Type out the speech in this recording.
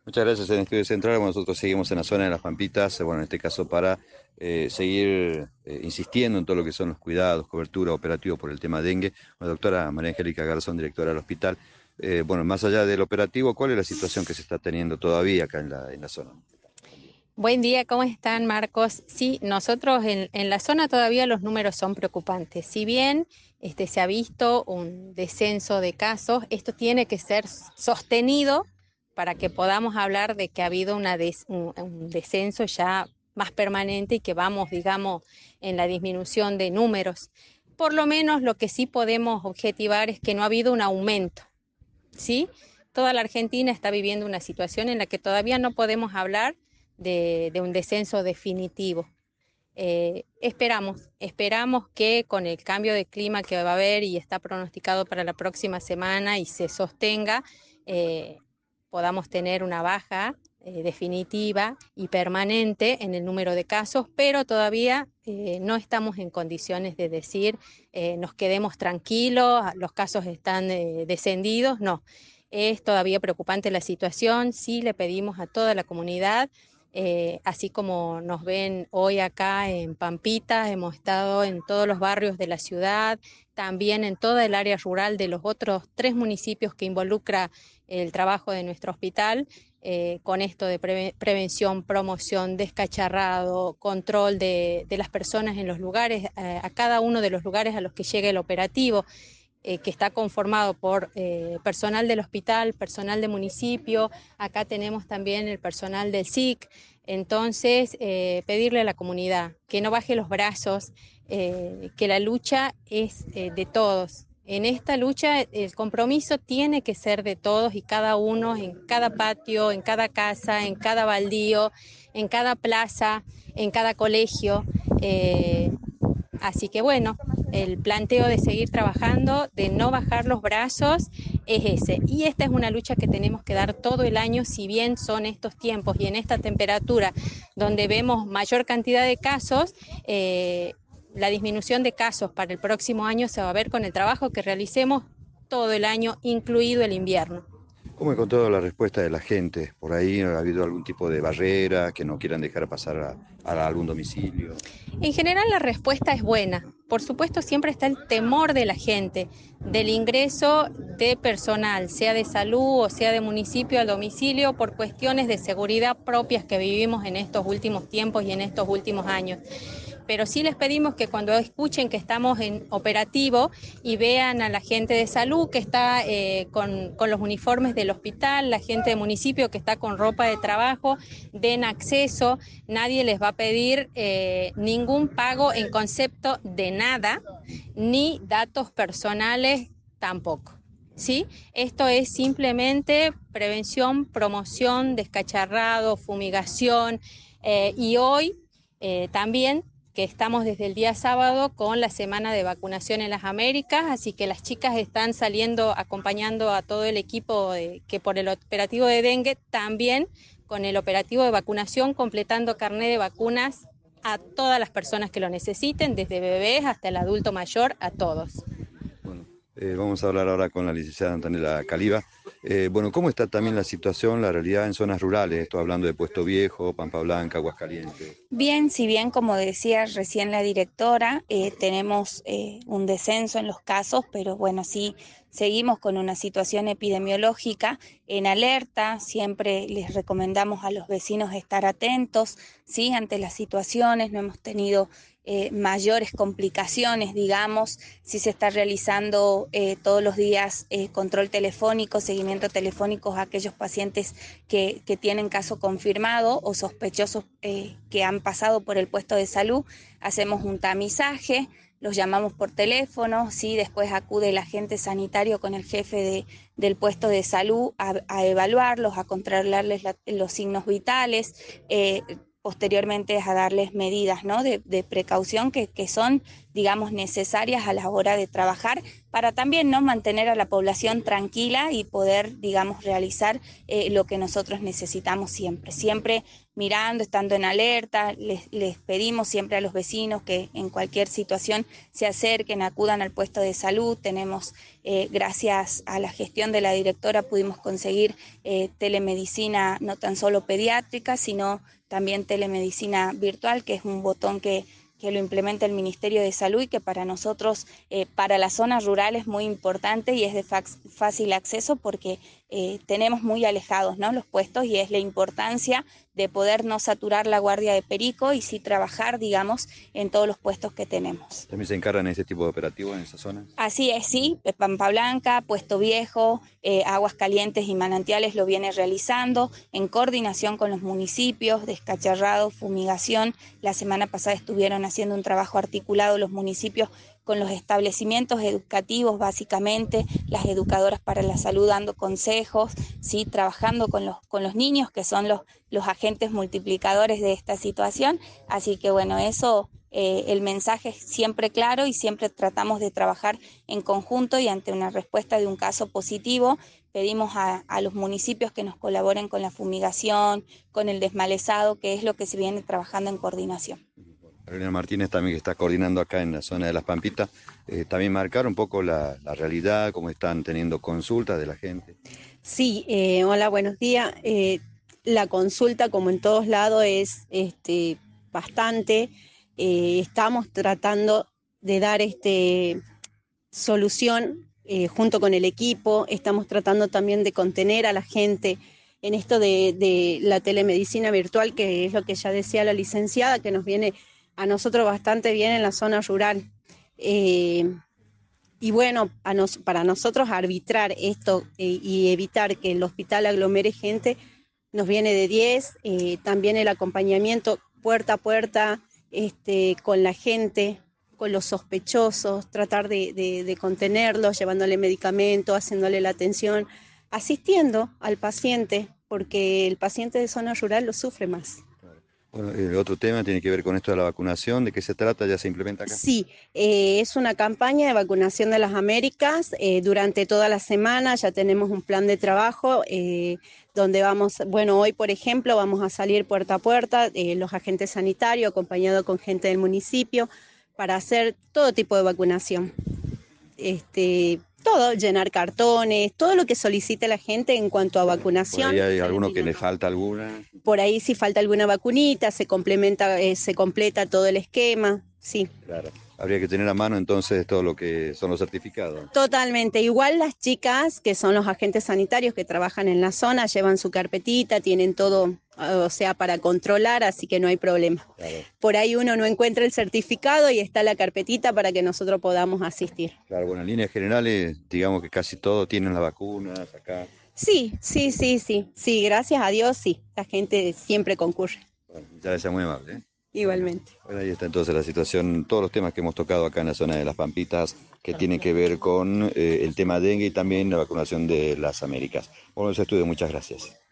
Muchas gracias en Estudio Central. Bueno, nosotros seguimos en la zona de las Pampitas, bueno, en este caso para seguir insistiendo en todo lo que son los cuidados, cobertura, operativo por el tema dengue. La doctora María Angélica Garzón, directora del hospital. Bueno, más allá del operativo, ¿cuál es la situación que se está teniendo todavía acá en la zona? Buen día, ¿cómo están, Marcos? Sí, nosotros en la zona todavía los números son preocupantes. Si bien se ha visto un descenso de casos, esto tiene que ser sostenido para que podamos hablar de que ha habido un descenso ya más permanente y que vamos, digamos, en la disminución de números. Por lo menos lo que sí podemos objetivar es que no ha habido un aumento, ¿sí? Toda la Argentina está viviendo una situación en la que todavía no podemos hablar de un descenso definitivo. Esperamos que con el cambio de clima que va a haber y está pronosticado para la próxima semana y se sostenga, eh, podamos tener una baja definitiva y permanente en el número de casos, pero todavía no estamos en condiciones de decir nos quedemos tranquilos, los casos están descendidos, no. Es todavía preocupante la situación, sí le pedimos a toda la comunidad así como nos ven hoy acá en Pampita, hemos estado en todos los barrios de la ciudad, también en toda el área rural de los otros 3 municipios que involucra el trabajo de nuestro hospital, con esto de prevención, promoción, descacharrado, control de las personas en los lugares, a cada uno de los lugares a los que llegue el operativo que está conformado por personal del hospital, personal de municipio, acá tenemos también el personal del SIC, entonces pedirle a la comunidad que no baje los brazos, que la lucha es de todos. En esta lucha el compromiso tiene que ser de todos y cada uno, en cada patio, en cada casa, en cada baldío, en cada plaza, en cada colegio. Así que bueno, el planteo de seguir trabajando, de no bajar los brazos, es ese. Y esta es una lucha que tenemos que dar todo el año, si bien son estos tiempos y en esta temperatura donde vemos mayor cantidad de casos, la disminución de casos para el próximo año se va a ver con el trabajo que realicemos todo el año, incluido el invierno. ¿Cómo encontrado la respuesta de la gente? ¿Por ahí ha habido algún tipo de barrera que no quieran dejar pasar a algún domicilio? En general la respuesta es buena. Por supuesto, siempre está el temor de la gente, del ingreso de personal, sea de salud o sea de municipio al domicilio, por cuestiones de seguridad propias que vivimos en estos últimos tiempos y en estos últimos años. Pero sí les pedimos que cuando escuchen que estamos en operativo y vean a la gente de salud que está con los uniformes del hospital, la gente del municipio que está con ropa de trabajo, den acceso, nadie les va a pedir ningún pago en concepto de nada, ni datos personales tampoco. ¿Sí? Esto es simplemente prevención, promoción, descacharrado, fumigación y hoy también que estamos desde el día sábado con la semana de vacunación en las Américas, así que las chicas están saliendo acompañando a todo el equipo que por el operativo de dengue, también con el operativo de vacunación, completando carnet de vacunas a todas las personas que lo necesiten, desde bebés hasta el adulto mayor, a todos. Bueno, vamos a hablar ahora con la licenciada Antonella Caliba. Bueno, ¿cómo está también la situación, la realidad en zonas rurales? Estoy hablando de Puesto Viejo, Pampa Blanca, Aguascalientes. Bien, si bien como decía recién la directora, tenemos un descenso en los casos, pero bueno, sí seguimos con una situación epidemiológica en alerta. Siempre les recomendamos a los vecinos estar atentos, sí, ante las situaciones. No hemos tenido mayores complicaciones, digamos. Sí se está realizando todos los días control telefónico, seguimiento telefónico a aquellos pacientes que tienen caso confirmado o sospechosos que han pasado por el puesto de salud. Hacemos un tamizaje, los llamamos por teléfono, ¿sí? Después acude el agente sanitario con el jefe del puesto de salud a evaluarlos, a controlarles los signos vitales, posteriormente a darles medidas, ¿no? de precaución que son, digamos, necesarias a la hora de trabajar para también, ¿no?, mantener a la población tranquila y poder, digamos, realizar lo que nosotros necesitamos siempre mirando, estando en alerta. Les pedimos siempre a los vecinos que en cualquier situación se acerquen, acudan al puesto de salud. Tenemos, gracias a la gestión de la directora, pudimos conseguir telemedicina no tan solo pediátrica, sino también telemedicina virtual, que es un botón que lo implementa el Ministerio de Salud y que para nosotros, para la zona rural, es muy importante y es de fácil acceso porque tenemos muy alejados, ¿no?, los puestos, y es la importancia de poder no saturar la guardia de Perico y sí trabajar, digamos, en todos los puestos que tenemos. ¿También se encargan de ese tipo de operativos en esa zona? Así es, sí, Pampa Blanca, Puesto Viejo, Aguas Calientes y Manantiales lo viene realizando en coordinación con los municipios, descacharrado, fumigación. La semana pasada estuvieron haciendo un trabajo articulado los municipios con los establecimientos educativos, básicamente, las educadoras para la salud dando consejos, ¿sí?, trabajando con los niños, que son los agentes multiplicadores de esta situación. Así que bueno, eso, el mensaje es siempre claro y siempre tratamos de trabajar en conjunto, y ante una respuesta de un caso positivo, pedimos a los municipios que nos colaboren con la fumigación, con el desmalezado, que es lo que se viene trabajando en coordinación. Carolina Martínez, también que está coordinando acá en la zona de Las Pampitas, también marcar un poco la realidad, cómo están teniendo consultas de la gente. Sí, hola, buenos días. La consulta, como en todos lados, es bastante. Estamos tratando de dar solución junto con el equipo. Estamos tratando también de contener a la gente en esto de la telemedicina virtual, que es lo que ya decía la licenciada, que nos viene a nosotros bastante bien en la zona rural. Y bueno, para nosotros arbitrar esto y evitar que el hospital aglomere gente, nos viene de 10. También el acompañamiento puerta a puerta con la gente, con los sospechosos, tratar de contenerlos, llevándole medicamento, haciéndole la atención, asistiendo al paciente, porque el paciente de zona rural lo sufre más. Bueno, el otro tema tiene que ver con esto de la vacunación. ¿De qué se trata? ¿Ya se implementa acá? Sí, es una campaña de vacunación de las Américas. Durante toda la semana ya tenemos un plan de trabajo donde vamos, bueno, hoy por ejemplo vamos a salir puerta a puerta, los agentes sanitarios acompañados con gente del municipio, para hacer todo tipo de vacunación. Todo, llenar cartones, todo lo que solicite la gente en cuanto a vacunación. ¿Por ahí hay alguno que le falta alguna? Por ahí si falta alguna vacunita, se completa todo el esquema, sí. Claro. Habría que tener a mano entonces todo lo que son los certificados. Totalmente. Igual las chicas, que son los agentes sanitarios que trabajan en la zona, llevan su carpetita, tienen todo, o sea, para controlar, así que no hay problema. Claro. Por ahí uno no encuentra el certificado y está la carpetita para que nosotros podamos asistir. Claro, bueno, en líneas generales, digamos que casi todos tienen las vacunas acá. Sí, gracias a Dios, sí, la gente siempre concurre. Bueno, muchas gracias, muy amable, ¿eh? Igualmente. Bueno, ahí está entonces la situación, todos los temas que hemos tocado acá en la zona de Las Pampitas, que tienen que ver con el tema dengue y también la vacunación de las Américas. Bueno, ese estudio, muchas gracias.